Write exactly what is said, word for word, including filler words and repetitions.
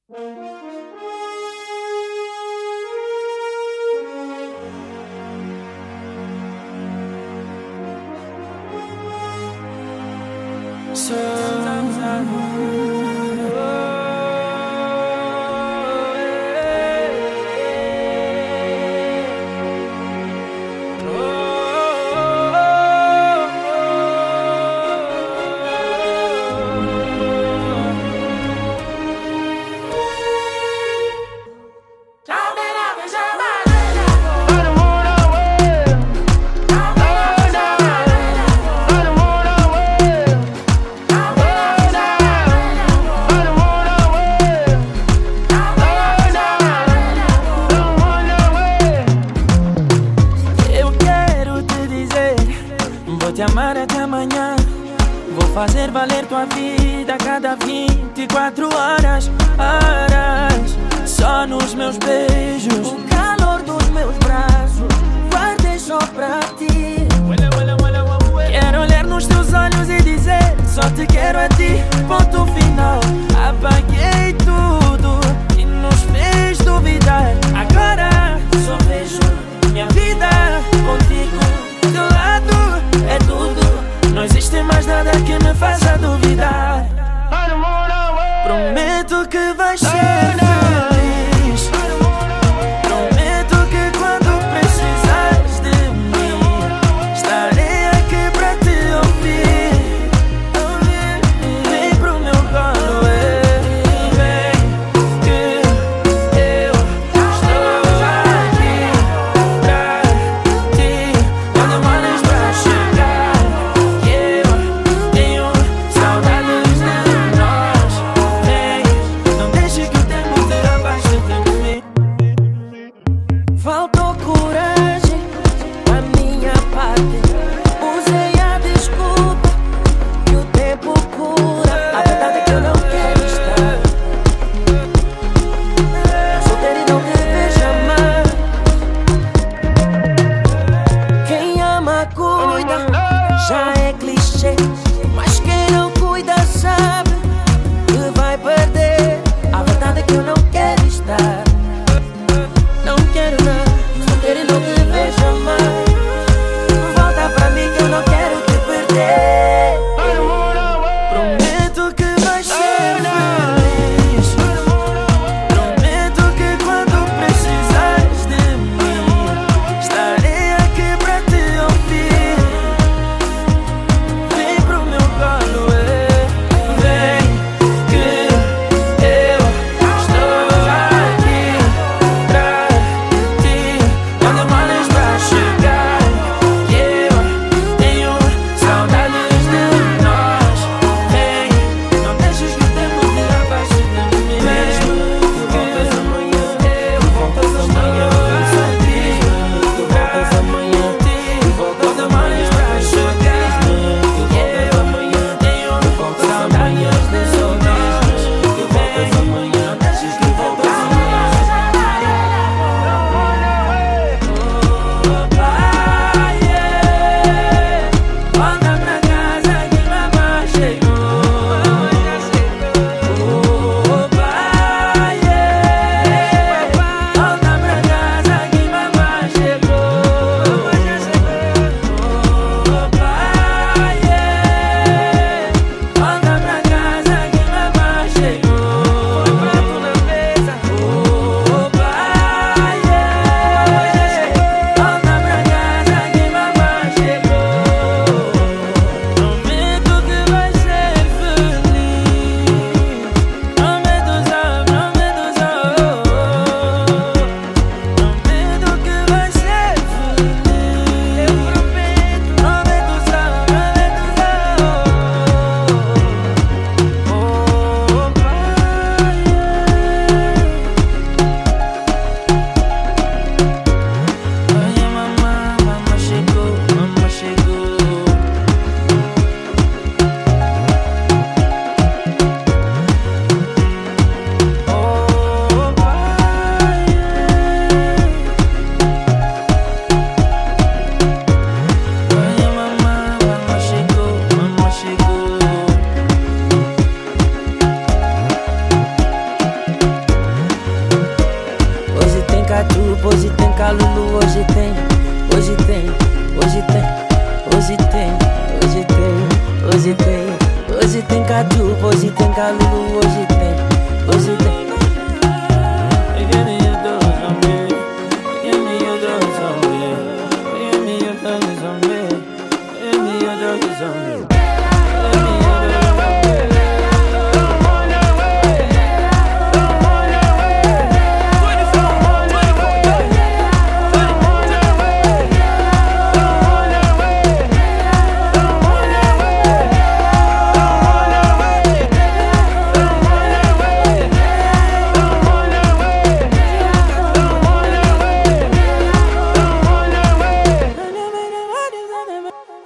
Vou te amar até amanhã. Vou fazer valer tua vida a cada vinte e quatro horas, horas. Só nos meus beijos, o calor dos meus braços, guardei só pra ti. Quero olhar nos teus olhos e dizer: só te quero a ti, ponto final. Apaguei tudo que nos fez duvidar. Agora só vejo minha vida contigo. Teu lado é tudo, não existe mais nada que me faça duvidar. Prometo que vais ser feliz. Prometo que quando precisares de mim, estarei aqui pra te ouvir. Vem pro meu colo, vem, que eu estou aqui pra ti. Não demoras pra chegar, que eu tenho saudades de nós. Vem, não deixe que o tempo te abaixo de mim. Faltou coragem da minha parte. Usei a desculpa que o tempo cura. A verdade é que eu não quero estar solteiro e não te vejo amar. Quem ama cuida, já é clichê, mas quem não cuida sabe que vai perder. A verdade é que eu não quero estar, não quero nada, solteiro e não te vejo amar. Volta pra calulu, hoje tem, hoje tem, hoje tem, hoje tem, hoje tem, hoje tem, hoje tem caju, hoje tem calulu, hoje tem.